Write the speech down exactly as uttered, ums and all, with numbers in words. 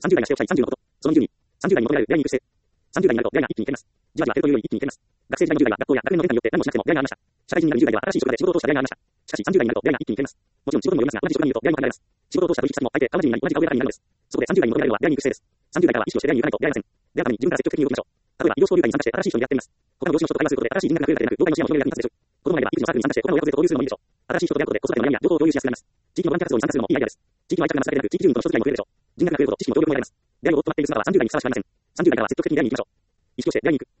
さんじゅう代がしておきたいさんじゅうのこと。そのにじゅうに。さんじゅう代に求められる出会いに行く姿勢。さんじゅう代になると出会いが一気に減ります。じわじわ減るというより一気に減ります。学生時代のじゅう代は学校や学年の変化によって何もしなくても出会いがありました。社会人になるにじゅう代は新しい職場で仕事を通した出会いがありました。しかしさんじゅう代になると出会いが一気に減ります。もちろん仕事にもよりますが、同じ職場にいると出会いも限られます。仕事を通した取引先も相手、川地になり同じ顔やになるのです。そこでさんじゅう代に求められるのは出会いに行く姿勢です。さんじゅう代からは意識をして出会いに行かないと出会いません。出会うために自分から積極的に動きましょう。例えば移動交流会に参加して新しい人に出会ってみます。他の業種の人と会話することで新しい人脈が増えるだけでなく、業界の視野も広げるだけに立つでしょう。子供がいれば育児のサークルに参加して他の親子勢と交流するのもいいでしょう。新しい人と出会うことで子育ての悩みや情報を共有しやすくなります。地域のボランティア活動に参加するのもいいアイデアです。地域の愛着が増すだけでなく、地域住民との人付き合いも増えるでしょう。人脈が増えること、知識も協力も得られます。出会いを追っとなっている姿はさんじゅう代にふさわしくありません。さんじゅう代からは積極的に出会いに行きましょう。意識をして出会いに行く。